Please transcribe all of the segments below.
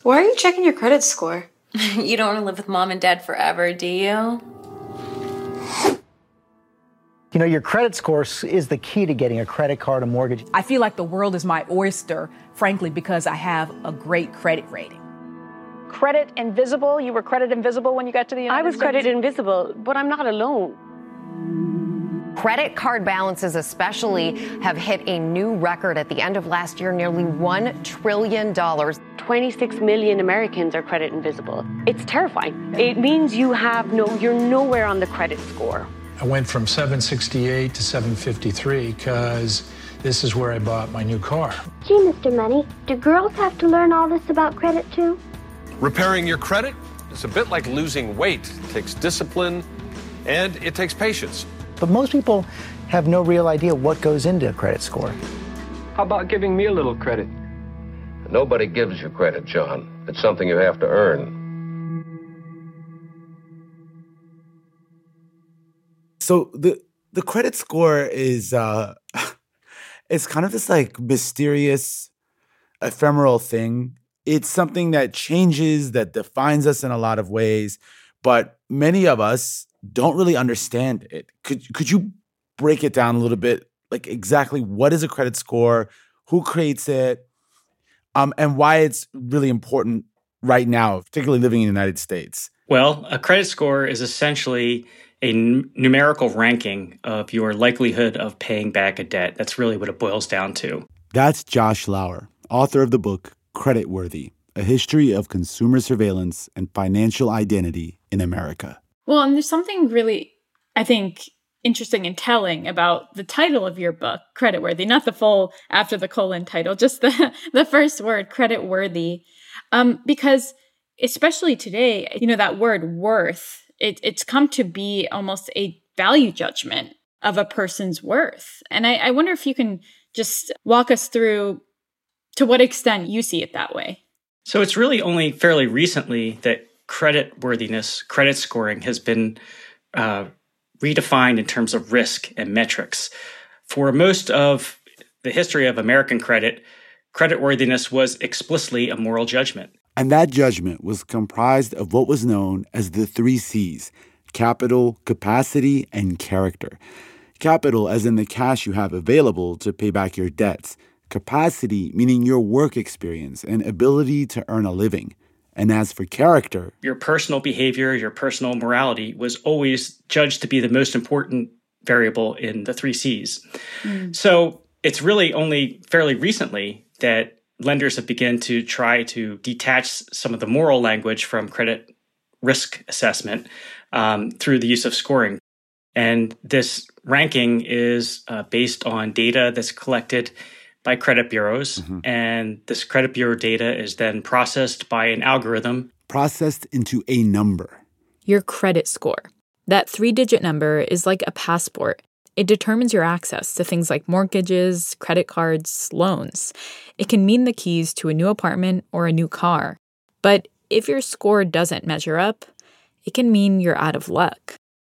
Why are you checking your credit score? You don't want to live with mom and dad forever, do you? You know, your credit score is the key to getting a credit card, a mortgage. I feel like the world is my oyster, frankly, because I have a great credit rating. Credit invisible? You were credit invisible when you got to the United States? I was credit invisible, but I'm not alone. Credit card balances especially have hit a new record at the end of last year, nearly $1 trillion. 26 million Americans are credit invisible. It's terrifying. It means you're nowhere on the credit score. I went from 768 to 753 because this is where I bought my new car. Gee, Mr. Money, do girls have to learn all this about credit too? Repairing your credit is a bit like losing weight. It takes discipline and it takes patience. But most people have no real idea what goes into a credit score. How about giving me a little credit? Nobody gives you credit, John. It's something you have to earn. So the credit score is it's kind of this like mysterious, ephemeral thing. It's something that changes, that defines us in a lot of ways, but many of us don't really understand it. Could you break it down a little bit? Like exactly what is a credit score, who creates it, and why it's really important right now, particularly living in the United States? Well, a credit score is essentially a numerical ranking of your likelihood of paying back a debt. That's really what it boils down to. That's Josh Lauer, author of the book Creditworthy, A History of Consumer Surveillance and Financial Identity in America. Well, and there's something really, I think, interesting and telling about the title of your book, Creditworthy, not the full after the colon title, just the first word, creditworthy, because especially today, you know, that word worth, it's come to be almost a value judgment of a person's worth. And I wonder if you can just walk us through to what extent you see it that way. So it's really only fairly recently that creditworthiness, credit scoring has been redefined in terms of risk and metrics. For most of the history of American credit, creditworthiness was explicitly a moral judgment. And that judgment was comprised of what was known as the 3 C's: capital, capacity, and character. Capital as in the cash you have available to pay back your debts. Capacity meaning your work experience and ability to earn a living. And as for character, your personal behavior, your personal morality was always judged to be the most important variable in the 3 C's. So it's really only fairly recently that lenders have begun to try to detach some of the moral language from credit risk assessment through the use of scoring. And this ranking is based on data that's collected by credit bureaus. And this credit bureau data is then processed by an algorithm. Processed into a number. Your credit score. That 3-digit number is like a passport. It determines your access to things like mortgages, credit cards, loans. It can mean the keys to a new apartment or a new car. But if your score doesn't measure up, it can mean you're out of luck.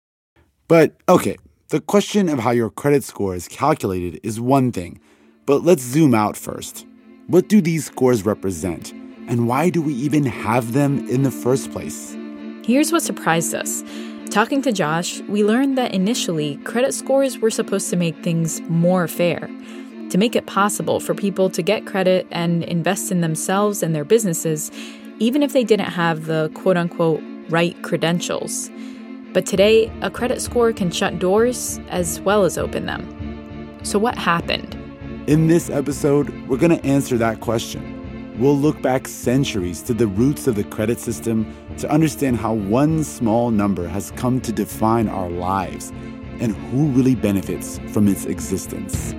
But, okay, the question of how your credit score is calculated is one thing. But let's zoom out first. What do these scores represent? And why do we even have them in the first place? Here's what surprised us. Talking to Josh, we learned that initially, credit scores were supposed to make things more fair, to make it possible for people to get credit and invest in themselves and their businesses, even if they didn't have the quote-unquote right credentials. But today, a credit score can shut doors as well as open them. So what happened? In this episode, we're going to answer that question. We'll look back centuries to the roots of the credit system to understand how one small number has come to define our lives and who really benefits from its existence.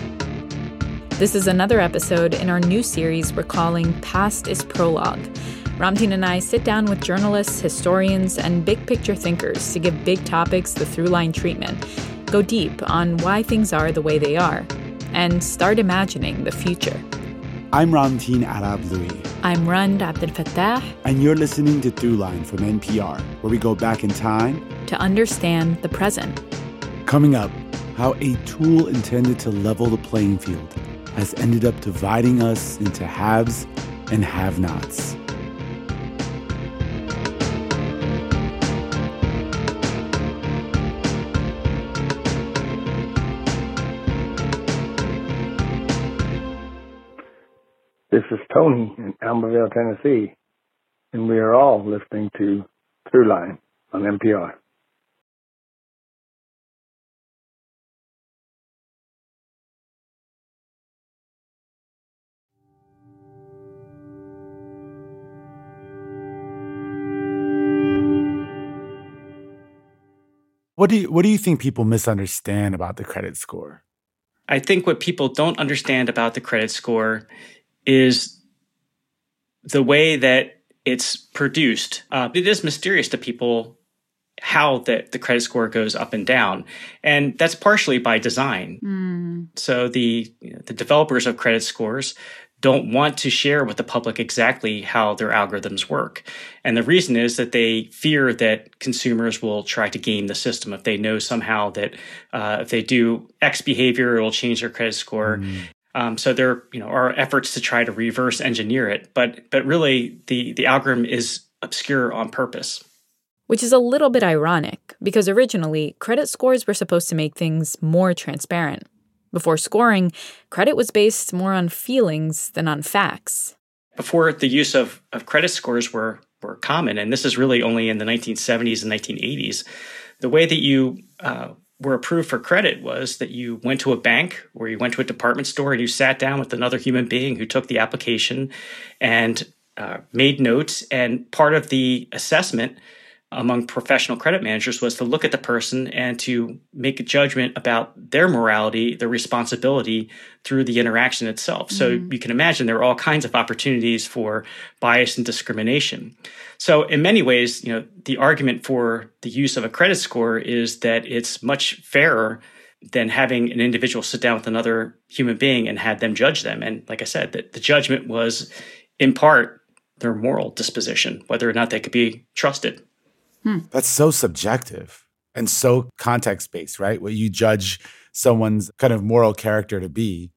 This is another episode in our new series we're calling Past is Prologue. Ramtin and I sit down with journalists, historians, and big-picture thinkers to give big topics the through-line treatment, go deep on why things are the way they are, and start imagining the future. I'm Ramtin Arablouei. I'm Rund Abdelfattah. And you're listening to Throughline from NPR, where we go back in time to understand the present. Coming up, how a tool intended to level the playing field has ended up dividing us into haves and have-nots. This is Tony in Albertville, Tennessee, and we are all listening to Throughline on NPR. What do you think people misunderstand about the credit score? I think what people don't understand about the credit score is the way that it's produced. It is mysterious to people how the credit score goes up and down. And that's partially by design. So the developers of credit scores don't want to share with the public exactly how their algorithms work. And the reason is that they fear that consumers will try to game the system if they know somehow that if they do X behavior, it will change their credit score. So there are efforts to try to reverse engineer it. But really, the algorithm is obscure on purpose. Which is a little bit ironic, because originally, credit scores were supposed to make things more transparent. Before scoring, credit was based more on feelings than on facts. Before the use of credit scores were common, and this is really only in the 1970s and 1980s, the way that you were approved for credit was that you went to a bank or you went to a department store and you sat down with another human being who took the application and made notes. And part of the assessment among professional credit managers was to look at the person and to make a judgment about their morality, their responsibility through the interaction itself. So you can imagine there are all kinds of opportunities for bias and discrimination. So in many ways, the argument for the use of a credit score is that it's much fairer than having an individual sit down with another human being and have them judge them. And like I said, the judgment was in part their moral disposition, whether or not they could be trusted. That's so subjective and so context-based, right? What you judge someone's kind of moral character to be.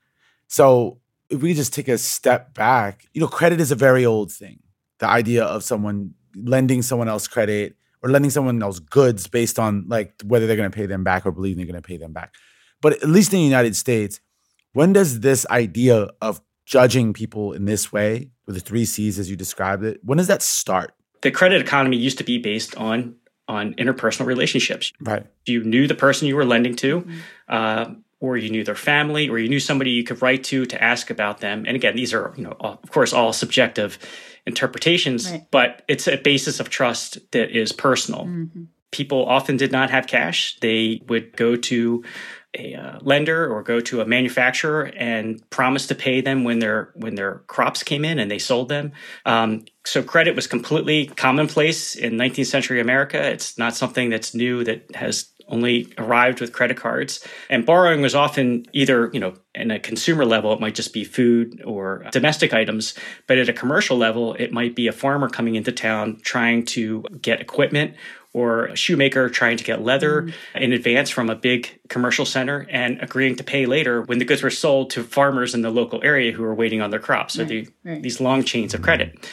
So if we just take a step back, credit is a very old thing. The idea of someone lending someone else credit or lending someone else goods based on like whether they're going to pay them back or believe they're going to pay them back. But at least in the United States, when does this idea of judging people in this way, with the 3 C's as you described it, when does that start? The credit economy used to be based on interpersonal relationships. Right. You knew the person you were lending to, or you knew their family, or you knew somebody you could write to ask about them. And again, these are, of course, all subjective interpretations, but it's a basis of trust that is personal. People often did not have cash. They would go to a lender or go to a manufacturer and promise to pay them when their crops came in and they sold them. So credit was completely commonplace in 19th century America. It's not something that's new that has only arrived with credit cards. And borrowing was often either, in a consumer level, it might just be food or domestic items. But at a commercial level, it might be a farmer coming into town trying to get equipment, or a shoemaker trying to get leather in advance from a big commercial center and agreeing to pay later when the goods were sold to farmers in the local area who were waiting on their crops. So these long chains of credit.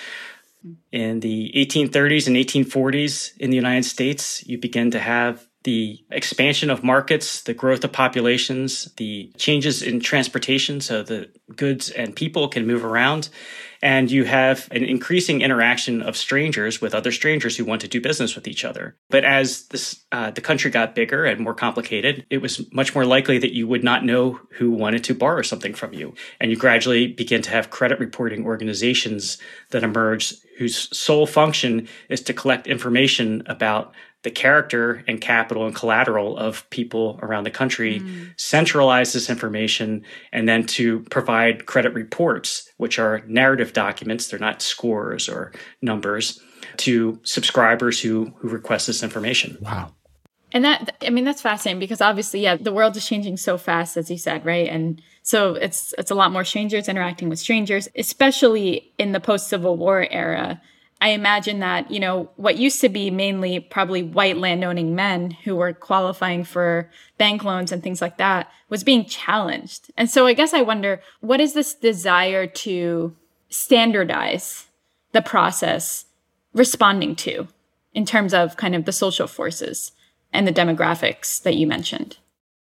In the 1830s and 1840s in the United States, you begin to have the expansion of markets, the growth of populations, the changes in transportation so the goods and people can move around. And you have an increasing interaction of strangers with other strangers who want to do business with each other. But as the country got bigger and more complicated, it was much more likely that you would not know who wanted to borrow something from you. And you gradually begin to have credit reporting organizations that emerge whose sole function is to collect information about the character and capital and collateral of people around the country, centralize this information, and then to provide credit reports, which are narrative documents, they're not scores or numbers, to subscribers who request this information. Wow. And that's fascinating because obviously, the world is changing so fast, as you said, right? And so it's a lot more strangers interacting with strangers, especially in the post-Civil War era. I imagine that, what used to be mainly probably white landowning men who were qualifying for bank loans and things like that was being challenged. And so I guess I wonder, what is this desire to standardize the process responding to in terms of kind of the social forces and the demographics that you mentioned?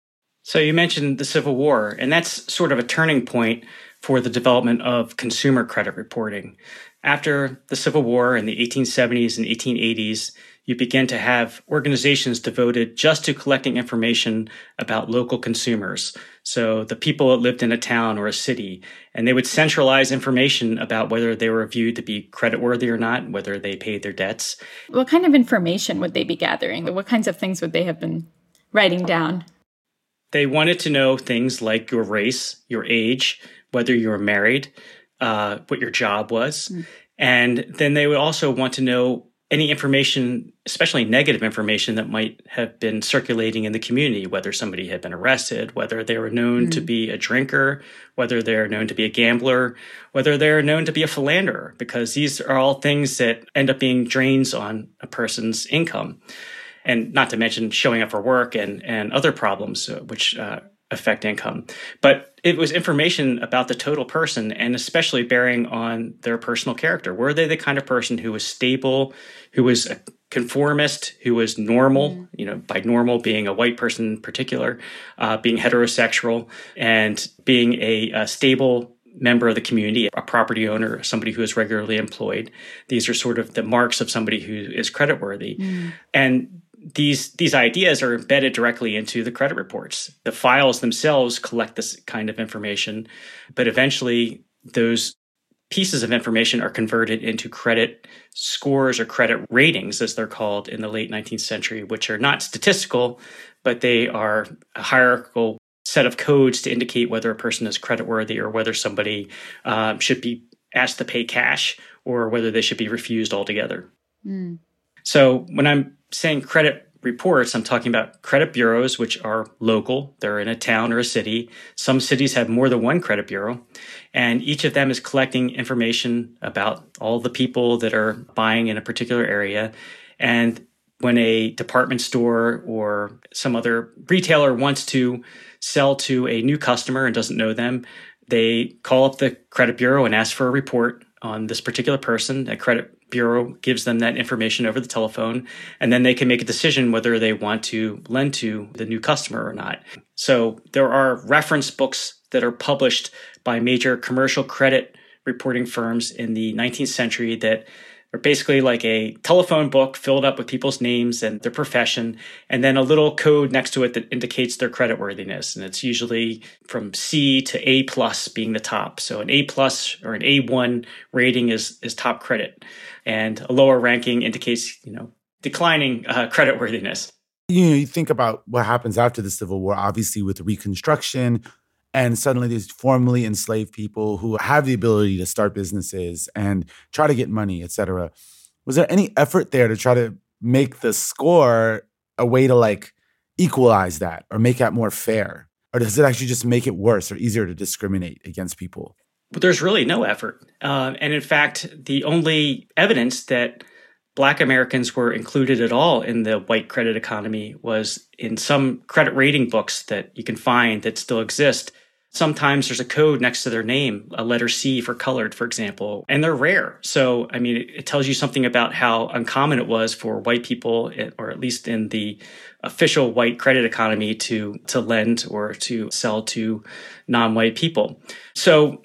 So you mentioned the Civil War, and that's sort of a turning point for the development of consumer credit reporting. After the Civil War in the 1870s and 1880s, you begin to have organizations devoted just to collecting information about local consumers. So the people that lived in a town or a city, and they would centralize information about whether they were viewed to be creditworthy or not, whether they paid their debts. What kind of information would they be gathering? What kinds of things would they have been writing down? They wanted to know things like your race, your age, whether you were married, what your job was. And then they would also want to know any information, especially negative information that might have been circulating in the community, whether somebody had been arrested, whether they were known to be a drinker, whether they're known to be a gambler, whether they're known to be a philanderer, because these are all things that end up being drains on a person's income. And not to mention showing up for work and other problems which affect income. But it was information about the total person, and especially bearing on their personal character. Were they the kind of person who was stable, who was a conformist, who was normal, by normal being a white person in particular, being heterosexual, and being a stable member of the community, a property owner, somebody who is regularly employed. These are sort of the marks of somebody who is creditworthy. And these ideas are embedded directly into the credit reports. The files themselves collect this kind of information, but eventually those pieces of information are converted into credit scores or credit ratings, as they're called in the late 19th century, which are not statistical, but they are a hierarchical set of codes to indicate whether a person is creditworthy or whether somebody should be asked to pay cash or whether they should be refused altogether. So when I'm saying credit reports, I'm talking about credit bureaus, which are local. They're in a town or a city. Some cities have more than one credit bureau, and each of them is collecting information about all the people that are buying in a particular area. And when a department store or some other retailer wants to sell to a new customer and doesn't know them, they call up the credit bureau and ask for a report on this particular person. That credit bureau gives them that information over the telephone, and then they can make a decision whether they want to lend to the new customer or not. So there are reference books that are published by major commercial credit reporting firms in the 19th century that are basically like a telephone book filled up with people's names and their profession, and then a little code next to it that indicates their creditworthiness. And it's usually from C to A plus being the top. So an A plus or an A1 rating is top credit. And a lower ranking indicates, declining creditworthiness. You think about what happens after the Civil War, obviously with Reconstruction, and suddenly there's formerly enslaved people who have the ability to start businesses and try to get money, et cetera. Was there any effort there to try to make the score a way to equalize that or make that more fair? Or does it actually just make it worse or easier to discriminate against people? But there's really no effort. And in fact, the only evidence that Black Americans were included at all in the white credit economy was in some credit rating books that you can find that still exist. Sometimes there's a code next to their name, a letter C for colored, for example, and they're rare. So, it tells you something about how uncommon it was for white people, or at least in the official white credit economy, to lend or to sell to non-white people. So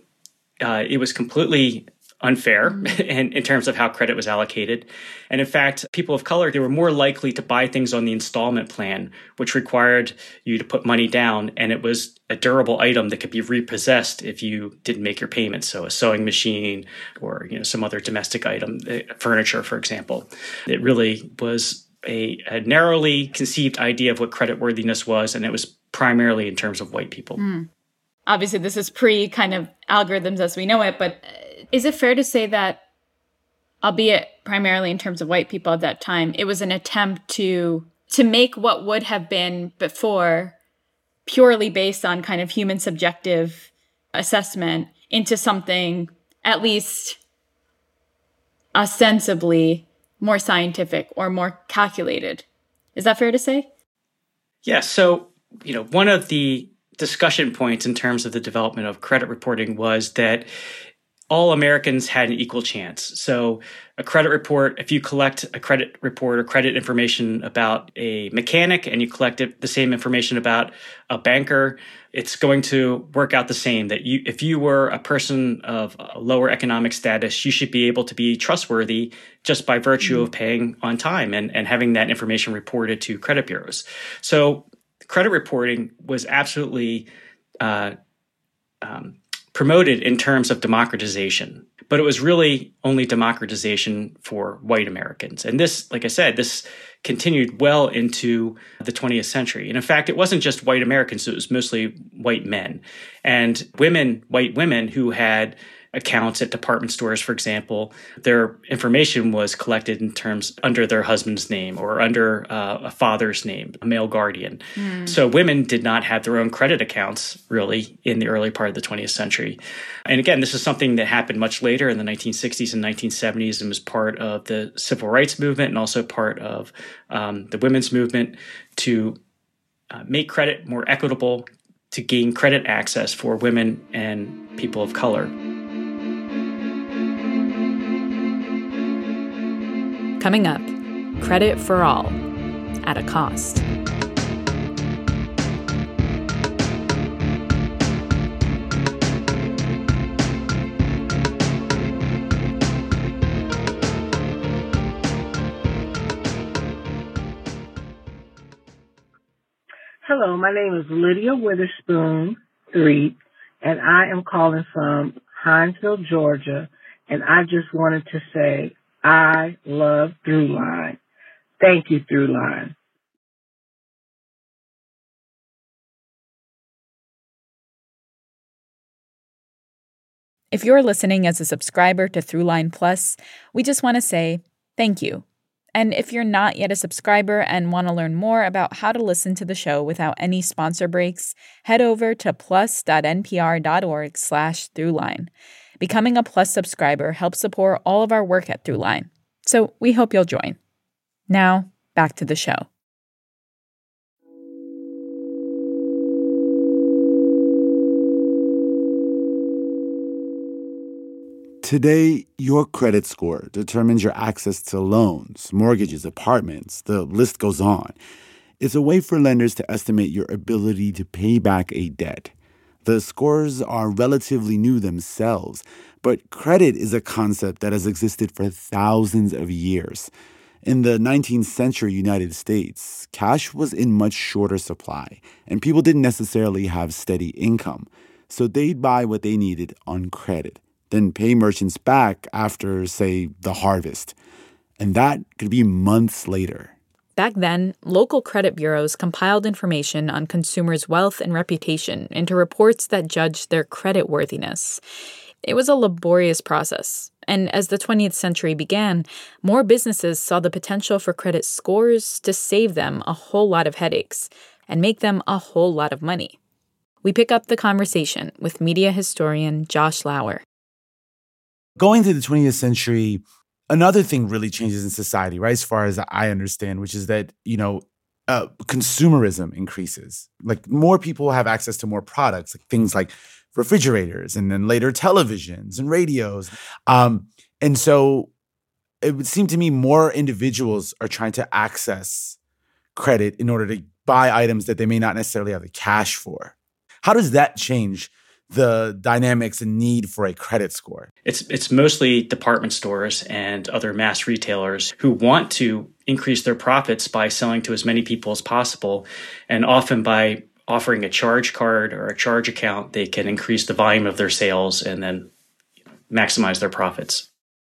it was completely unfair in terms of how credit was allocated. And in fact, people of color, they were more likely to buy things on the installment plan, which required you to put money down. And it was a durable item that could be repossessed if you didn't make your payments. So a sewing machine or some other domestic item, furniture, for example. It really was a narrowly conceived idea of what creditworthiness was. And it was primarily in terms of white people. Obviously, this is pre kind of algorithms as we know it, but is it fair to say that, albeit primarily in terms of white people at that time, it was an attempt to make what would have been before purely based on kind of human subjective assessment into something at least ostensibly more scientific or more calculated? Is that fair to say? Yeah. So, one of the discussion points in terms of the development of credit reporting was that all Americans had an equal chance. So a credit report, if you collect a credit report or credit information about a mechanic and you collect the same information about a banker, it's going to work out the same. That if you were a person of a lower economic status, you should be able to be trustworthy just by virtue of paying on time and having that information reported to credit bureaus. So credit reporting was absolutely promoted in terms of democratization, but it was really only democratization for white Americans. And this, like I said, this continued well into the 20th century. And in fact, it wasn't just white Americans, it was mostly white men. And white women who had accounts at department stores, for example, their information was collected in terms under their husband's name or under a father's name, a male guardian. So women did not have their own credit accounts, really, in the early part of the 20th century. And again, this is something that happened much later in the 1960s and 1970s and was part of the civil rights movement and also part of the women's movement to make credit more equitable, to gain credit access for women and people of color. Coming up, credit for all, at a cost. Hello, my name is Lydia Witherspoon III, and I am calling from Hinesville, Georgia, and I just wanted to say I love Throughline. Thank you, Throughline. If you're listening as a subscriber to Throughline Plus, we just want to say thank you. And if you're not yet a subscriber and want to learn more about how to listen to the show without any sponsor breaks, head over to plus.npr.org/Throughline. Becoming a Plus subscriber helps support all of our work at Throughline. So we hope you'll join. Now, back to the show. Today, your credit score determines your access to loans, mortgages, apartments, the list goes on. It's a way for lenders to estimate your ability to pay back a debt. The scores are relatively new themselves, but credit is a concept that has existed for thousands of years. In the 19th century United States, cash was in much shorter supply, and people didn't necessarily have steady income, so they'd buy what they needed on credit, then pay merchants back after, say, the harvest. And that could be months later. Back then, local credit bureaus compiled information on consumers' wealth and reputation into reports that judged their creditworthiness. It was a laborious process, and as the 20th century began, more businesses saw the potential for credit scores to save them a whole lot of headaches and make them a whole lot of money. We pick up the conversation with media historian Josh Lauer. Going to the 20th century, another thing really changes in society, right, as far as I understand, which is that, consumerism increases. Like, more people have access to more products, like things like refrigerators and then later televisions and radios. And so it would seem to me more individuals are trying to access credit in order to buy items that they may not necessarily have the cash for. How does that change the dynamics and need for a credit score? It's mostly department stores and other mass retailers who want to increase their profits by selling to as many people as possible. And often by offering a charge card or a charge account, they can increase the volume of their sales and then maximize their profits.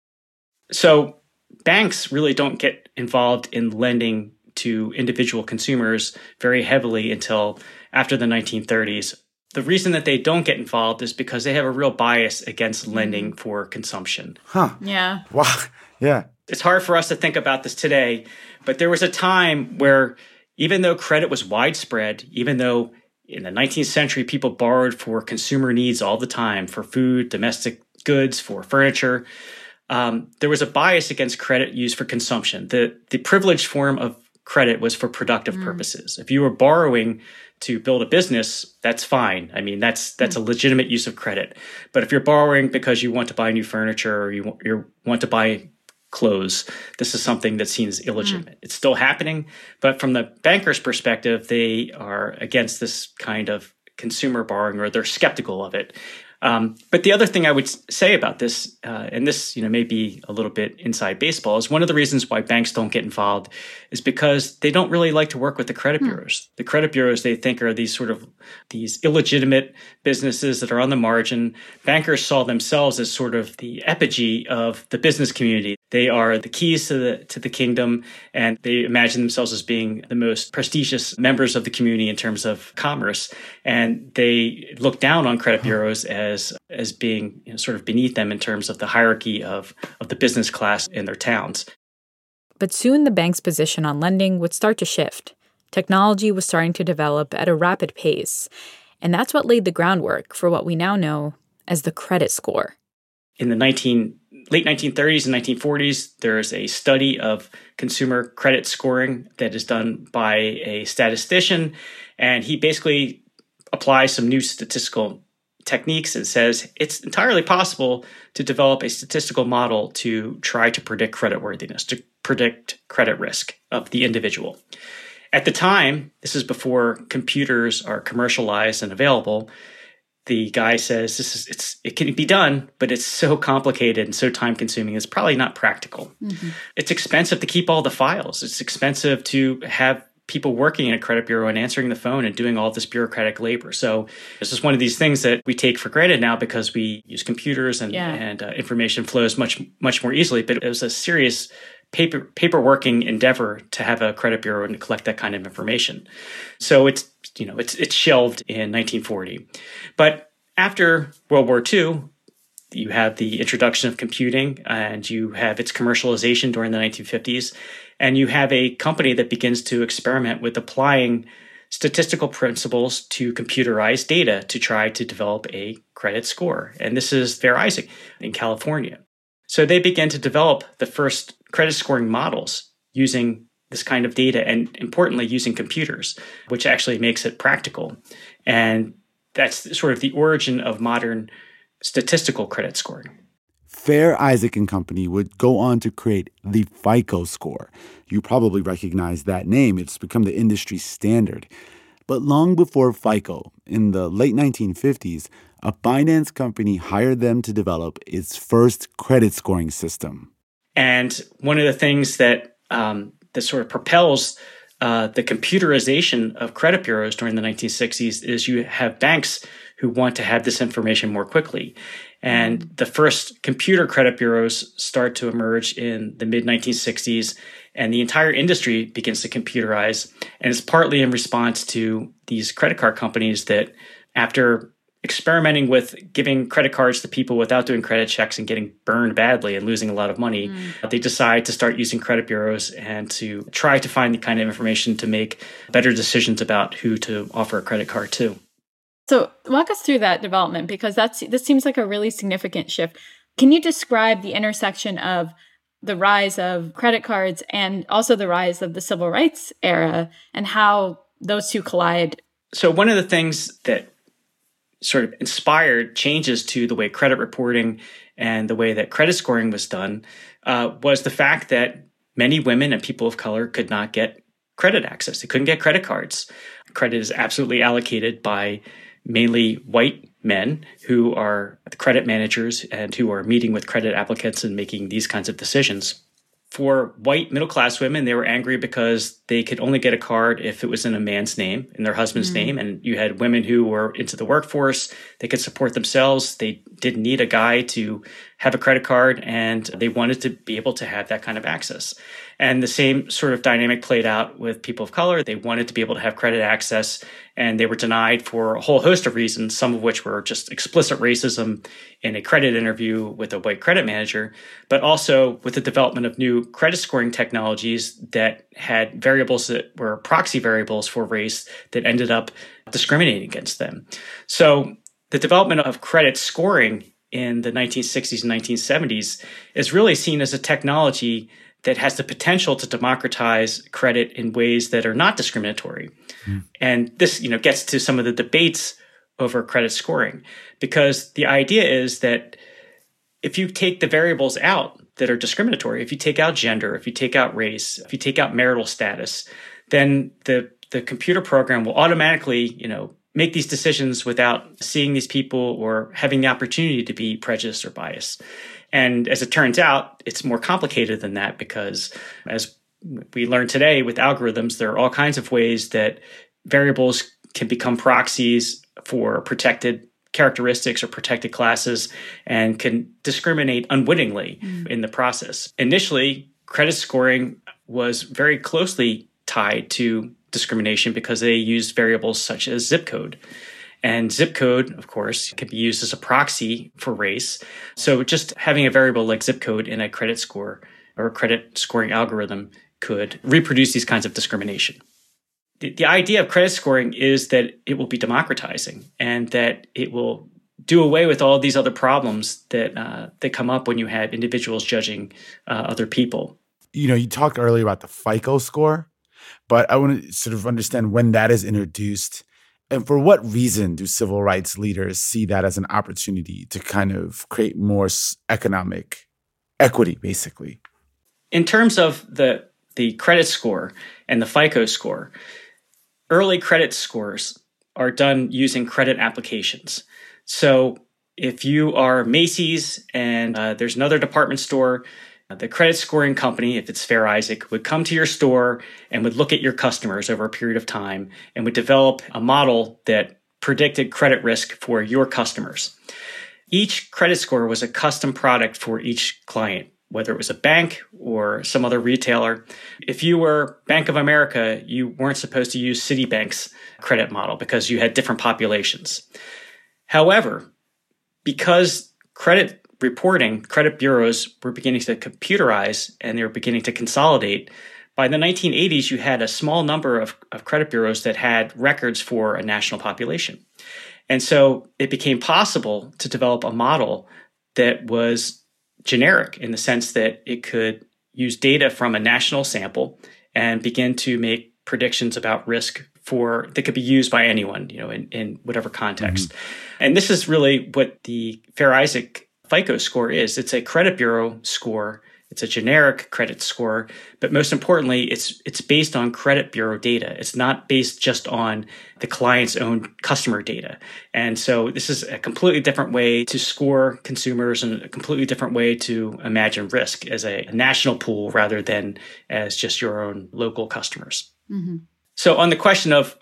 So banks really don't get involved in lending to individual consumers very heavily until after the 1930s. The reason that they don't get involved is because they have a real bias against lending for consumption. Huh. Yeah. Wow. Yeah. It's hard for us to think about this today, but there was a time where even though credit was widespread, even though in the 19th century people borrowed for consumer needs all the time, for food, domestic goods, for furniture, there was a bias against credit used for consumption. The privileged form of credit was for productive purposes. If you were borrowing to build a business, that's fine. I mean, that's a legitimate use of credit. But if you're borrowing because you want to buy new furniture or you want to buy clothes, this is something that seems illegitimate. It's still happening, but from the banker's perspective, they are against this kind of consumer borrowing, or they're skeptical of it. But the other thing I would say about this, and this may be a little bit inside baseball, is one of the reasons why banks don't get involved is because they don't really like to work with the credit bureaus. The credit bureaus, they think, are these illegitimate businesses that are on the margin. Bankers saw themselves as sort of the epigee of the business community. They are the keys to the kingdom, and they imagine themselves as being the most prestigious members of the community in terms of commerce. And they look down on credit bureaus as being sort of beneath them in terms of the hierarchy of the business class in their towns. But soon the bank's position on lending would start to shift. Technology was starting to develop at a rapid pace, and that's what laid the groundwork for what we now know as the credit score. In the late 1930s and 1940s, there's a study of consumer credit scoring that is done by a statistician, and he basically applies some new statistical techniques and says it's entirely possible to develop a statistical model to try to predict creditworthiness, to predict credit risk of the individual. At the time, this is before computers are commercialized and available, the guy says it can be done, but it's so complicated and so time consuming, it's probably not practical. It's expensive to keep all the files. It's expensive to have people working in a credit bureau and answering the phone and doing all this bureaucratic labor. So this is one of these things that we take for granted now because we use computers and information flows much more easily. But it was a serious paperworking endeavor to have a credit bureau and to collect that kind of information. So it's shelved in 1940. But after World War II, you have the introduction of computing and you have its commercialization during the 1950s. And you have a company that begins to experiment with applying statistical principles to computerized data to try to develop a credit score. And this is Fair Isaac in California. So they began to develop the first credit scoring models using this kind of data and, importantly, using computers, which actually makes it practical. And that's sort of the origin of modern statistical credit scoring. Fair Isaac and Company would go on to create the FICO score. You probably recognize that name. It's become the industry standard. But long before FICO, in the late 1950s, a finance company hired them to develop its first credit scoring system. And one of the things that sort of propels the computerization of credit bureaus during the 1960s is you have banks who want to have this information more quickly. And the first computer credit bureaus start to emerge in the mid-1960s, and the entire industry begins to computerize. And it's partly in response to these credit card companies that, after experimenting with giving credit cards to people without doing credit checks and getting burned badly and losing a lot of money, they decide to start using credit bureaus and to try to find the kind of information to make better decisions about who to offer a credit card to. So walk us through that development, because this seems like a really significant shift. Can you describe the intersection of the rise of credit cards and also the rise of the civil rights era and how those two collide? So one of the things that sort of inspired changes to the way credit reporting and the way that credit scoring was done was the fact that many women and people of color could not get credit access. They couldn't get credit cards. Credit is absolutely allocated by mainly white men who are the credit managers and who are meeting with credit applicants and making these kinds of decisions. For white middle-class women, they were angry because they could only get a card if it was in a man's name, in their husband's name. And you had women who were into the workforce. They could support themselves. They didn't need a guy to have a credit card, and they wanted to be able to have that kind of access. And the same sort of dynamic played out with people of color. They wanted to be able to have credit access, and they were denied for a whole host of reasons, some of which were just explicit racism in a credit interview with a white credit manager, but also with the development of new credit scoring technologies that had variables that were proxy variables for race that ended up discriminating against them. So the development of credit scoring in the 1960s and 1970s is really seen as a technology that has the potential to democratize credit in ways that are not discriminatory. And this, gets to some of the debates over credit scoring, because the idea is that if you take the variables out that are discriminatory, if you take out gender, if you take out race, if you take out marital status, then the computer program will automatically, make these decisions without seeing these people or having the opportunity to be prejudiced or biased. And as it turns out, it's more complicated than that, because as we learned today with algorithms, there are all kinds of ways that variables can become proxies for protected characteristics or protected classes and can discriminate unwittingly in the process. Initially, credit scoring was very closely tied to discrimination because they used variables such as zip code. And zip code, of course, can be used as a proxy for race. So just having a variable like zip code in a credit score or a credit scoring algorithm could reproduce these kinds of discrimination. The idea of credit scoring is that it will be democratizing and that it will do away with all these other problems that come up when you have individuals judging other people. You talked earlier about the FICO score, but I want to sort of understand when that is introduced and for what reason do civil rights leaders see that as an opportunity to kind of create more economic equity, basically? In terms of the credit score and the FICO score, early credit scores are done using credit applications. So if you are Macy's and there's another department store, the credit scoring company, if it's Fair Isaac, would come to your store and would look at your customers over a period of time and would develop a model that predicted credit risk for your customers. Each credit score was a custom product for each client, whether it was a bank or some other retailer. If you were Bank of America, you weren't supposed to use Citibank's credit model because you had different populations. However, because credit reporting, credit bureaus were beginning to computerize and they were beginning to consolidate, by the 1980s, you had a small number of credit bureaus that had records for a national population. And so it became possible to develop a model that was generic in the sense that it could use data from a national sample and begin to make predictions about risk that could be used by anyone, in whatever context. And this is really what the Fair Isaac FICO score is. It's a credit bureau score. It's a generic credit score, but most importantly, it's based on credit bureau data. It's not based just on the client's own customer data. And so this is a completely different way to score consumers and a completely different way to imagine risk as a national pool rather than as just your own local customers. Mm-hmm. So on the question of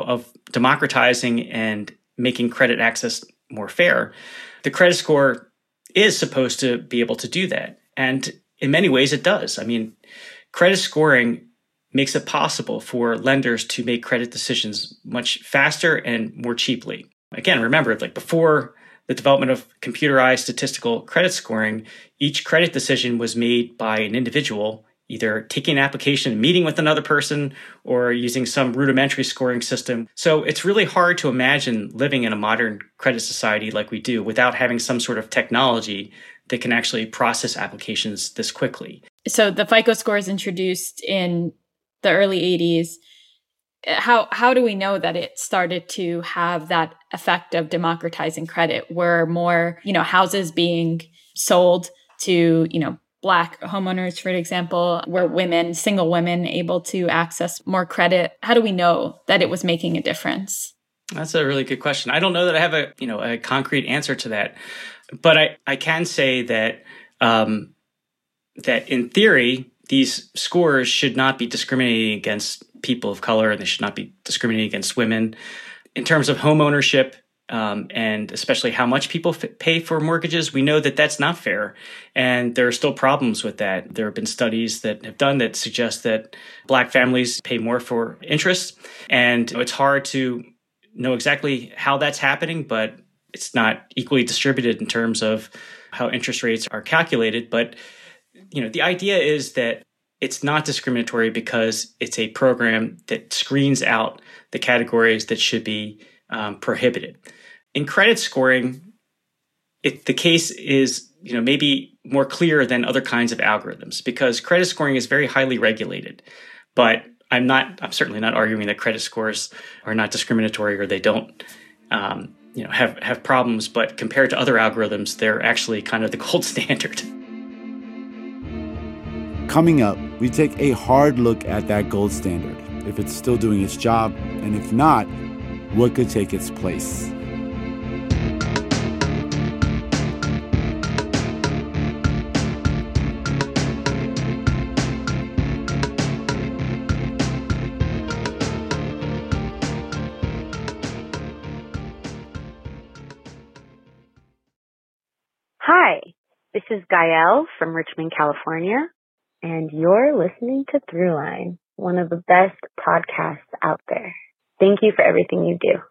democratizing and making credit access more fair, the credit score is supposed to be able to do that. And in many ways, it does. I mean, credit scoring makes it possible for lenders to make credit decisions much faster and more cheaply. Again, remember, before the development of computerized statistical credit scoring, each credit decision was made by an individual, either taking an application and meeting with another person or using some rudimentary scoring system. So it's really hard to imagine living in a modern credit society like we do without having some sort of technology that can actually process applications this quickly. So the FICO score is introduced in the early 80s. How do we know that it started to have that effect of democratizing credit? Were more, houses being sold to, Black homeowners, for example? Were single women able to access more credit? How do we know that it was making a difference? That's a really good question. I don't know that I have a concrete answer to that. But I can say that that in theory, these scores should not be discriminating against people of color, and they should not be discriminating against women. In terms of home ownership, and especially how much people pay for mortgages, we know that that's not fair. And there are still problems with that. There have been studies that have done that suggest that Black families pay more for interest. And it's hard to know exactly how that's happening, but it's not equally distributed in terms of how interest rates are calculated. But, the idea is that it's not discriminatory because it's a program that screens out the categories that should be prohibited. In credit scoring, the case is, maybe more clear than other kinds of algorithms because credit scoring is very highly regulated. But I'm certainly not arguing that credit scores are not discriminatory or they don't, have problems. But compared to other algorithms, they're actually kind of the gold standard. Coming up, we take a hard look at that gold standard, if it's still doing its job, and if not, what could take its place. Hi, this is Gael from Richmond, California, and you're listening to Throughline, one of the best podcasts out there. Thank you for everything you do.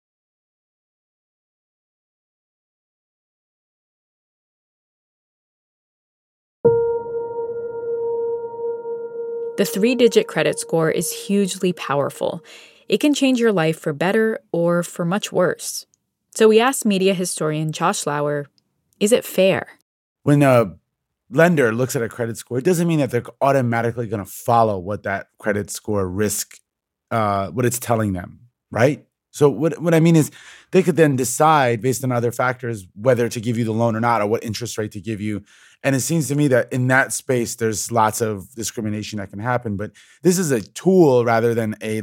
The 3-digit credit score is hugely powerful. It can change your life for better or for much worse. So we asked media historian Josh Lauer, is it fair? When a lender looks at a credit score, it doesn't mean that they're automatically going to follow what that credit score risk, what it's telling them, right? So what I mean is they could then decide based on other factors whether to give you the loan or not or what interest rate to give you. And it seems to me that in that space, there's lots of discrimination that can happen. But this is a tool rather than a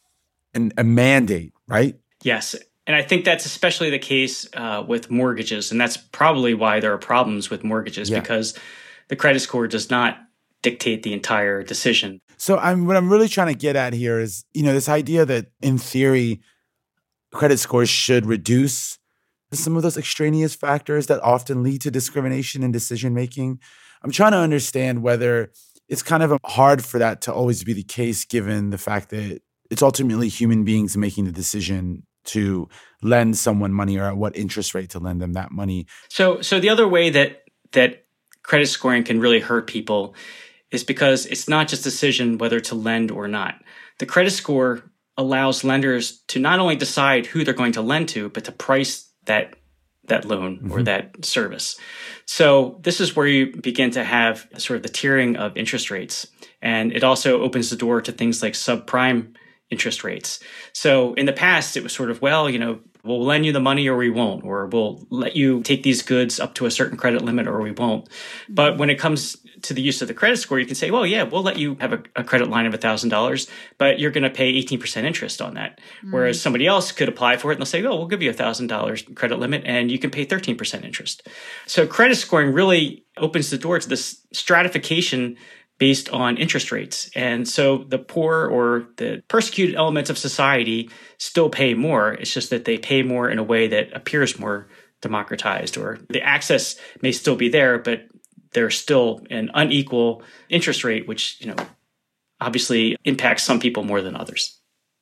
mandate, right? Yes. And I think that's especially the case with mortgages. And that's probably why there are problems with mortgages because the credit score does not dictate the entire decision. So what I'm really trying to get at here is, this idea that in theory, credit scores should reduce some of those extraneous factors that often lead to discrimination in decision-making. I'm trying to understand whether it's kind of hard for that to always be the case, given the fact that it's ultimately human beings making the decision to lend someone money or at what interest rate to lend them that money. So the other way that credit scoring can really hurt people is because it's not just a decision whether to lend or not. The credit score allows lenders to not only decide who they're going to lend to, but to price that loan or that service. So this is where you begin to have sort of the tiering of interest rates. And it also opens the door to things like subprime interest rates. So in the past, it was sort of, we'll lend you the money or we won't, or we'll let you take these goods up to a certain credit limit or we won't. But when it comes to the use of the credit score, you can say, we'll let you have a credit line of $1,000, but you're going to pay 18% interest on that. Whereas somebody else could apply for it and they'll say, we'll give you $1,000 credit limit and you can pay 13% interest. So credit scoring really opens the door to this stratification based on interest rates. And so the poor or the persecuted elements of society still pay more. It's just that they pay more in a way that appears more democratized, or the access may still be there, but there's still an unequal interest rate, which, obviously impacts some people more than others.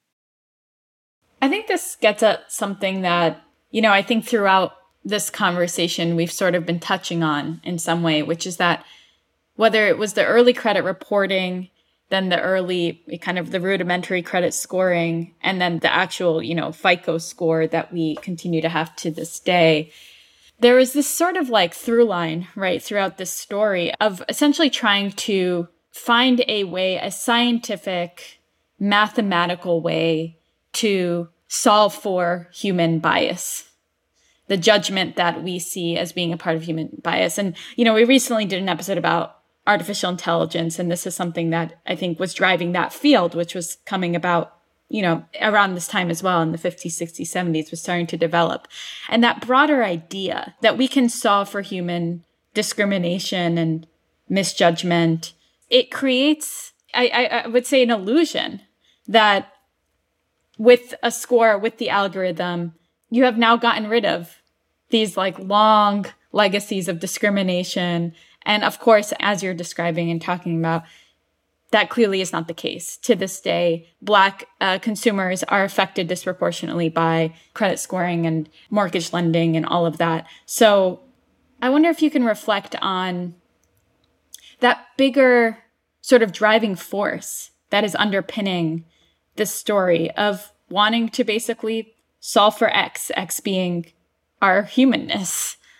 I think this gets at something that, I think throughout this conversation, we've sort of been touching on in some way, which is that whether it was the early credit reporting, then the early kind of the rudimentary credit scoring, and then the actual, FICO score that we continue to have to this day, there is this sort of through line, right, throughout this story of essentially trying to find a scientific, mathematical way to solve for human bias, the judgment that we see as being a part of human bias. And, we recently did an episode about artificial intelligence, and this is something that I think was driving that field, which was coming about, around this time as well in the 50s, 60s, 70s, was starting to develop. And that broader idea that we can solve for human discrimination and misjudgment, it creates, I would say, an illusion that with a score, with the algorithm, you have now gotten rid of these long legacies of discrimination. And of course, as you're describing and talking about, that clearly is not the case. To this day, Black consumers are affected disproportionately by credit scoring and mortgage lending and all of that. So I wonder if you can reflect on that bigger sort of driving force that is underpinning this story of wanting to basically solve for X being our humanness.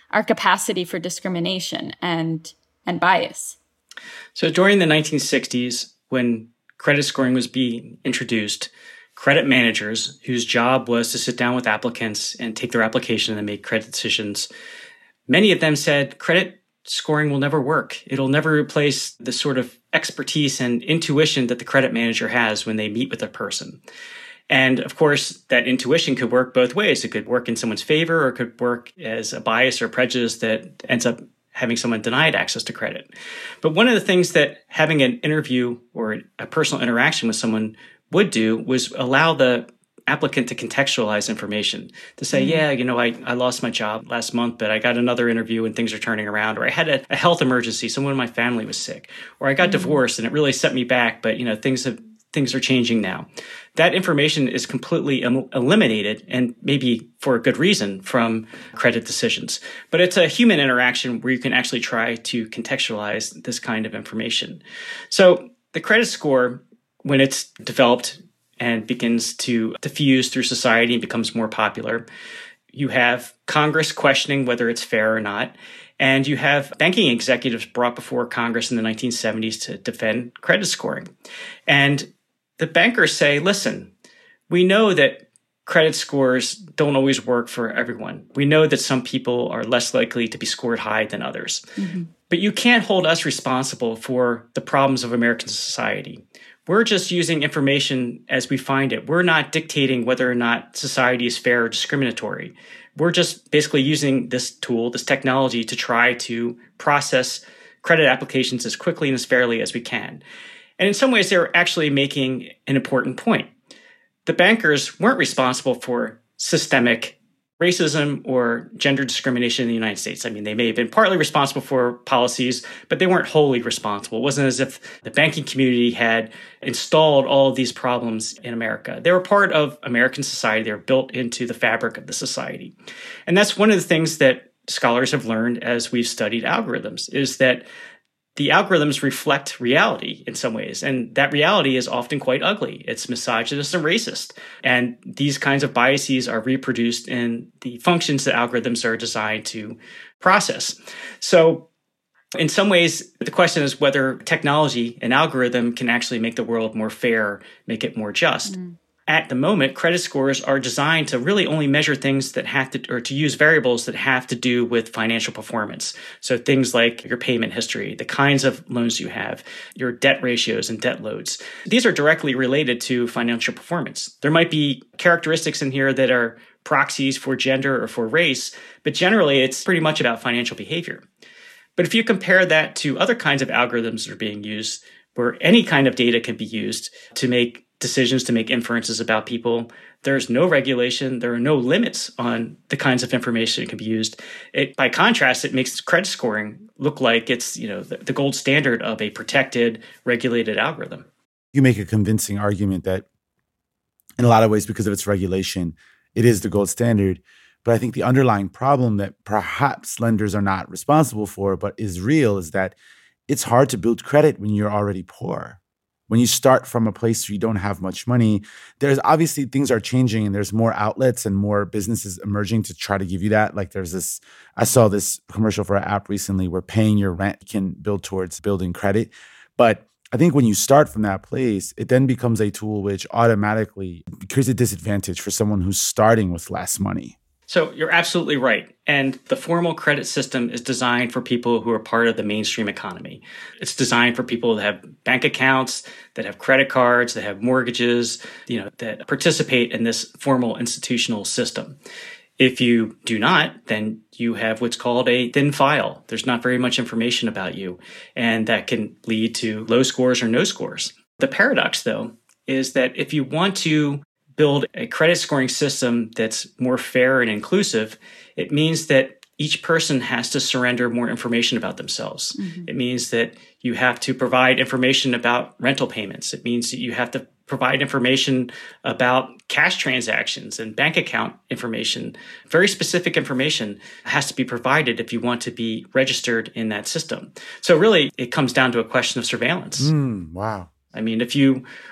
our capacity for discrimination and bias? So during the 1960s, when credit scoring was being introduced, credit managers, whose job was to sit down with applicants and take their application and make credit decisions, many of them said credit scoring will never work. It'll never replace the sort of expertise and intuition that the credit manager has when they meet with a person. And of course, that intuition could work both ways. It could work in someone's favor, or it could work as a bias or prejudice that ends up having someone denied access to credit. But one of the things that having an interview or a personal interaction with someone would do was allow the applicant to contextualize information, to say, I lost my job last month, but I got another interview and things are turning around, or I had a health emergency, someone in my family was sick, or I got divorced and it really set me back, but things are changing now. That information is completely eliminated, and maybe for a good reason, from credit decisions. But it's a human interaction where you can actually try to contextualize this kind of information. So the credit score, when it's developed and begins to diffuse through society and becomes more popular, you have Congress questioning whether it's fair or not. And you have banking executives brought before Congress in the 1970s to defend credit scoring. And the bankers say, listen, we know that credit scores don't always work for everyone. We know that some people are less likely to be scored high than others. Mm-hmm. But you can't hold us responsible for the problems of American society. We're just using information as we find it. We're not dictating whether or not society is fair or discriminatory. We're just basically using this tool, this technology, to try to process credit applications as quickly and as fairly as we can. And in some ways, they're actually making an important point. The bankers weren't responsible for systemic racism or gender discrimination in the United States. I mean, they may have been partly responsible for policies, but they weren't wholly responsible. It wasn't as if the banking community had installed all of these problems in America. They were part of American society. They were built into the fabric of the society. And that's one of the things that scholars have learned as we've studied algorithms, is that the algorithms reflect reality in some ways, and that reality is often quite ugly. It's misogynist and racist. And these kinds of biases are reproduced in the functions that algorithms are designed to process. So in some ways, the question is whether technology, an algorithm, can actually make the world more fair, make it more just. At the moment, credit scores are designed to really only measure things that have to, or to use variables that have to do with financial performance. So things like your payment history, the kinds of loans you have, your debt ratios and debt loads. These are directly related to financial performance. There might be characteristics in here that are proxies for gender or for race, but generally it's pretty much about financial behavior. But if you compare that to other kinds of algorithms that are being used, where any kind of data can be used to make decisions, to make inferences about people, there's no regulation, there are no limits on the kinds of information that can be used. By contrast, it makes credit scoring look like it's, the gold standard of a protected, regulated algorithm. You make a convincing argument that in a lot of ways, because of its regulation, it is the gold standard. But I think the underlying problem that perhaps lenders are not responsible for, but is real, is that it's hard to build credit when you're already poor. When you start from a place where you don't have much money, there's obviously things are changing and there's more outlets and more businesses emerging to try to give you that. Like I saw this commercial for an app recently where paying your rent can build towards building credit. But I think when you start from that place, it then becomes a tool which automatically creates a disadvantage for someone who's starting with less money. So you're absolutely right. And the formal credit system is designed for people who are part of the mainstream economy. It's designed for people that have bank accounts, that have credit cards, that have mortgages, that participate in this formal institutional system. If you do not, then you have what's called a thin file. There's not very much information about you, and that can lead to low scores or no scores. The paradox, though, is that if you want to build a credit scoring system that's more fair and inclusive, it means that each person has to surrender more information about themselves. Mm-hmm. It means that you have to provide information about rental payments. It means that you have to provide information about cash transactions and bank account information. Very specific information has to be provided if you want to be registered in that system. So really, it comes down to a question of surveillance. Wow. I mean, if you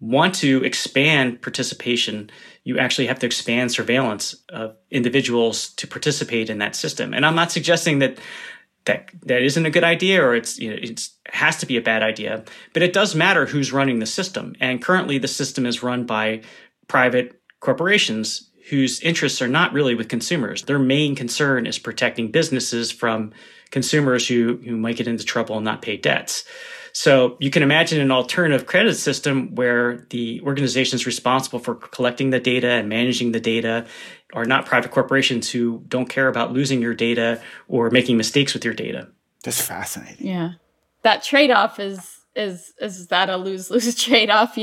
want to expand participation, you actually have to expand surveillance of individuals to participate in that system. And I'm not suggesting that isn't a good idea, or it has to be a bad idea, but it does matter who's running the system. And currently the system is run by private corporations whose interests are not really with consumers. Their main concern is protecting businesses from consumers who might get into trouble and not pay debts. So you can imagine an alternative credit system where the organizations responsible for collecting the data and managing the data are not private corporations who don't care about losing your data or making mistakes with your data. That's fascinating. Yeah. That trade-off is that a lose-lose trade-off,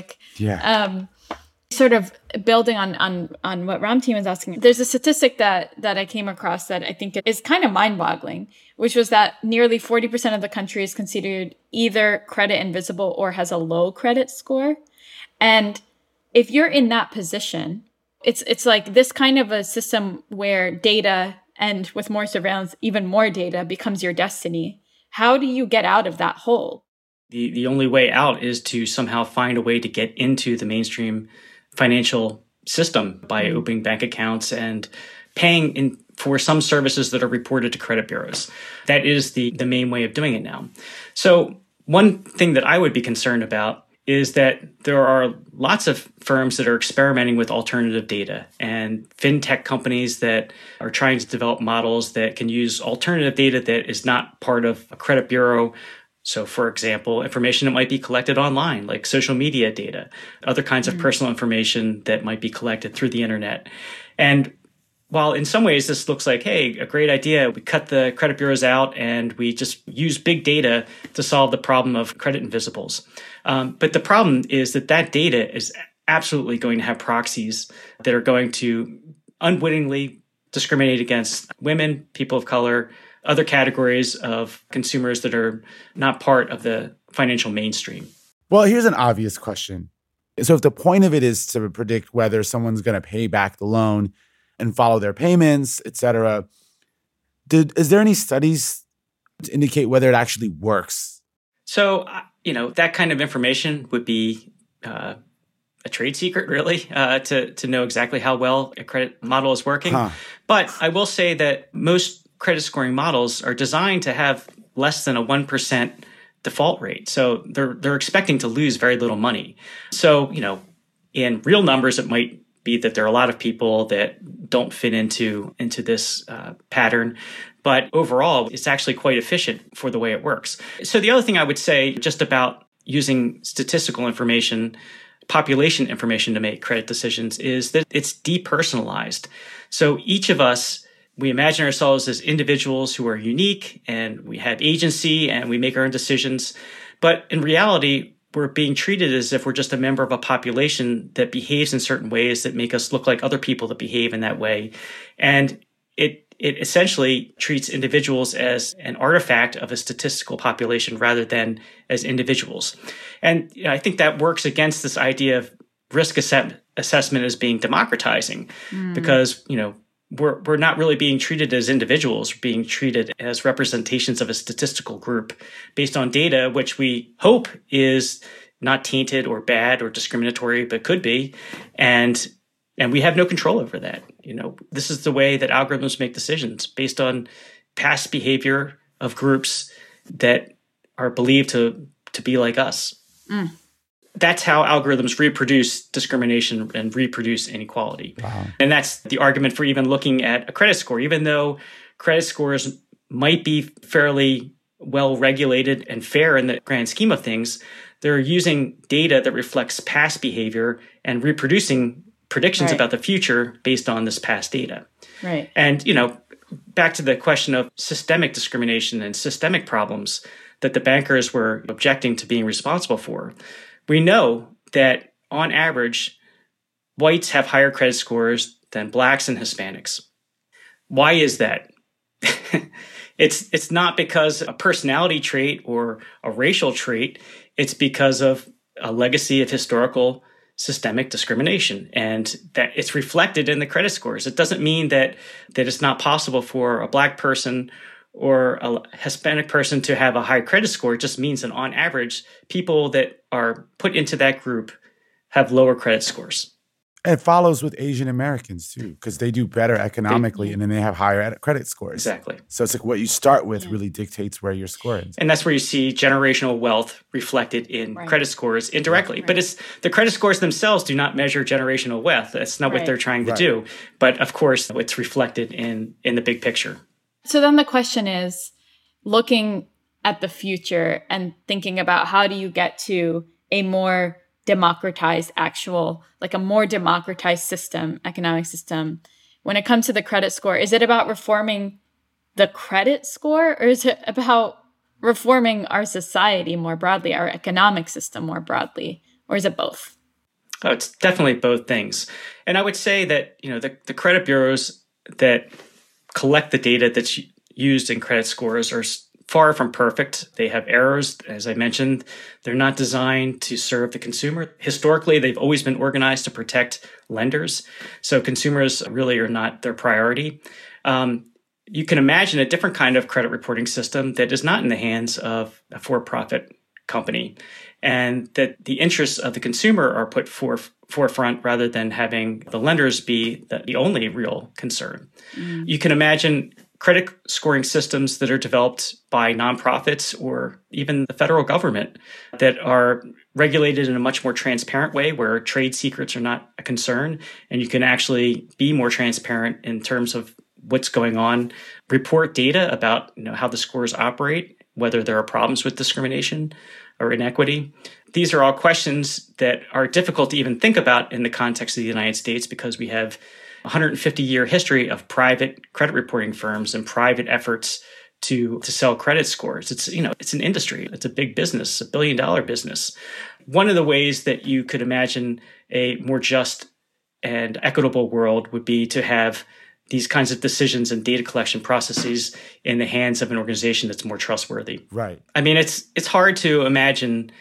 Yeah. Sort of building on what Ramtin was asking, there's a statistic that I came across that I think is kind of mind-boggling, which was that nearly 40% of the country is considered either credit invisible or has a low credit score. And if you're in that position, it's like this kind of a system where data, and with more surveillance, even more data, becomes your destiny. How do you get out of that hole? The only way out is to somehow find a way to get into the mainstream financial system by opening bank accounts and paying for some services that are reported to credit bureaus. That is the main way of doing it now. So one thing that I would be concerned about is that there are lots of firms that are experimenting with alternative data and fintech companies that are trying to develop models that can use alternative data that is not part of a credit bureau. So, for example, information that might be collected online, like social media data, other kinds of personal information that might be collected through the internet. And while in some ways this looks like, hey, a great idea, we cut the credit bureaus out and we just use big data to solve the problem of credit invisibles. But the problem is that data is absolutely going to have proxies that are going to unwittingly discriminate against women, people of color, other categories of consumers that are not part of the financial mainstream. Well, here's an obvious question. So if the point of it is to predict whether someone's going to pay back the loan and follow their payments, et cetera, is there any studies to indicate whether it actually works? So, that kind of information would be a trade secret, really, to know exactly how well a credit model is working. But I will say that most credit scoring models are designed to have less than a 1% default rate. So they're expecting to lose very little money. So, in real numbers, it might be that there are a lot of people that don't fit into this pattern. But overall, it's actually quite efficient for the way it works. So the other thing I would say just about using statistical information, population information to make credit decisions is that it's depersonalized. So each of us, we imagine ourselves as individuals who are unique and we have agency and we make our own decisions. But in reality, we're being treated as if we're just a member of a population that behaves in certain ways that make us look like other people that behave in that way. And it essentially treats individuals as an artifact of a statistical population rather than as individuals. And I think that works against this idea of risk assessment as being democratizing because, we're not really being treated as individuals, we're being treated as representations of a statistical group based on data, which we hope is not tainted or bad or discriminatory, but could be. And we have no control over that. This is the way that algorithms make decisions based on past behavior of groups that are believed to be like us. That's how algorithms reproduce discrimination and reproduce inequality. Wow. And that's the argument for even looking at a credit score. Even though credit scores might be fairly well regulated and fair in the grand scheme of things, they're using data that reflects past behavior and reproducing predictions about the future based on this past data. Right. And, back to the question of systemic discrimination and systemic problems that the bankers were objecting to being responsible for. We know that on average, whites have higher credit scores than blacks and Hispanics. Why is that? It's not because a personality trait or a racial trait. It's because of a legacy of historical systemic discrimination, and that it's reflected in the credit scores. It doesn't mean that it's not possible for a black person or a Hispanic person to have a high credit score. It just means that on average, people that are put into that group have lower credit scores. It follows with Asian Americans, too, because they do better economically and then they have higher credit scores. Exactly. So it's like what you start with really dictates where your score is. And that's where you see generational wealth reflected in credit scores indirectly. Right. But it's the credit scores themselves do not measure generational wealth. That's not what they're trying to do. But of course, it's reflected in the big picture. So then the question is, looking at the future and thinking about how do you get to a more democratized a more democratized system, economic system. When it comes to the credit score, is it about reforming the credit score, or is it about reforming our society more broadly, our economic system more broadly, or is it both? Oh, it's definitely both things. And I would say that, the credit bureaus that collect the data that's used in credit scores are far from perfect. They have errors. As I mentioned, they're not designed to serve the consumer. Historically, they've always been organized to protect lenders. So consumers really are not their priority. You can imagine a different kind of credit reporting system that is not in the hands of a for-profit company, and that the interests of the consumer are put forefront rather than having the lenders be the only real concern. You can imagine credit scoring systems that are developed by nonprofits or even the federal government that are regulated in a much more transparent way, where trade secrets are not a concern, and you can actually be more transparent in terms of what's going on, report data about how the scores operate, whether there are problems with discrimination or inequity. These are all questions that are difficult to even think about in the context of the United States, because we have 150-year history of private credit reporting firms and private efforts to sell credit scores. It's an industry. It's a big business, $1 billion business. One of the ways that you could imagine a more just and equitable world would be to have these kinds of decisions and data collection processes in the hands of an organization that's more trustworthy. Right. I mean, it's hard to imagine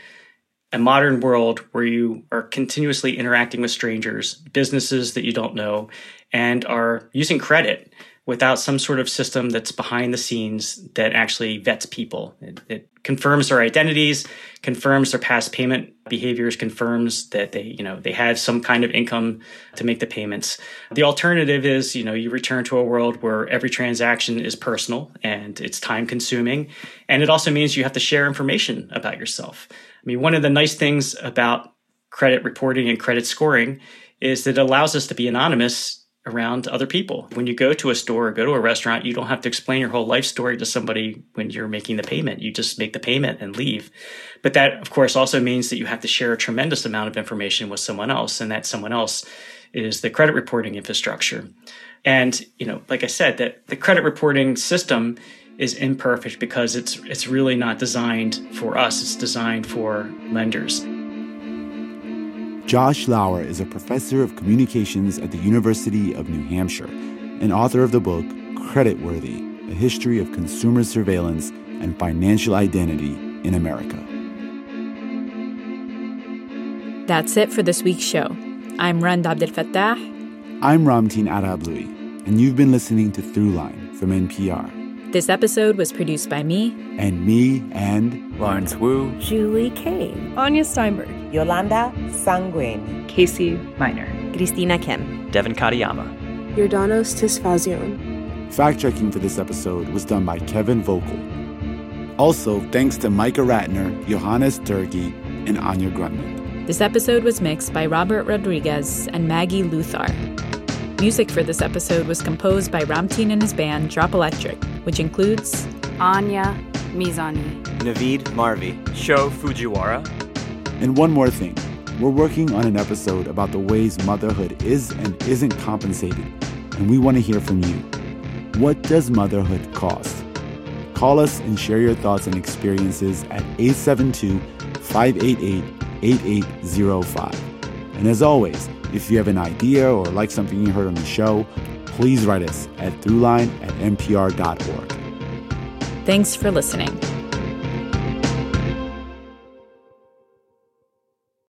a modern world where you are continuously interacting with strangers, businesses that you don't know, and are using credit without some sort of system that's behind the scenes that actually vets people. It confirms their identities, confirms their past payment behaviors, confirms that they have some kind of income to make the payments. The alternative is, you return to a world where every transaction is personal and it's time consuming. And it also means you have to share information about yourself. I mean, one of the nice things about credit reporting and credit scoring is that it allows us to be anonymous around other people. When you go to a store or go to a restaurant, you don't have to explain your whole life story to somebody when you're making the payment. You just make the payment and leave. But that, of course, also means that you have to share a tremendous amount of information with someone else, and that someone else is the credit reporting infrastructure. And, like I said, that the credit reporting system is imperfect because it's really not designed for us. It's designed for lenders. Josh Lauer is a professor of communications at the University of New Hampshire and author of the book Creditworthy: A History of Consumer Surveillance and Financial Identity in America. That's it for this week's show. I'm Rand Abdelfattah. I'm Ramtin Arablouei, and you've been listening to Throughline from NPR. This episode was produced by me. And me and Lawrence Wu. Julie Kane. Anya Steinberg. Yolanda Sanguen. Casey Minor. Christina Kim. Devin Katayama. Yordanos Tisfazion. Fact-checking for this episode was done by Kevin Vogel. Also, thanks to Micah Ratner, Johannes Durkee, and Anya Grundman. This episode was mixed by Robert Rodriguez and Maggie Luthar. Music for this episode was composed by Ramtin and his band Drop Electric, which includes Anya Mizani, Naveed Marvi, Sho Fujiwara. And one more thing. We're working on an episode about the ways motherhood is and isn't compensated, and we want to hear from you. What does motherhood cost? Call us and share your thoughts and experiences at 872-588-8805. And as always, if you have an idea or like something you heard on the show, please write us at throughline@npr.org. Thanks for listening.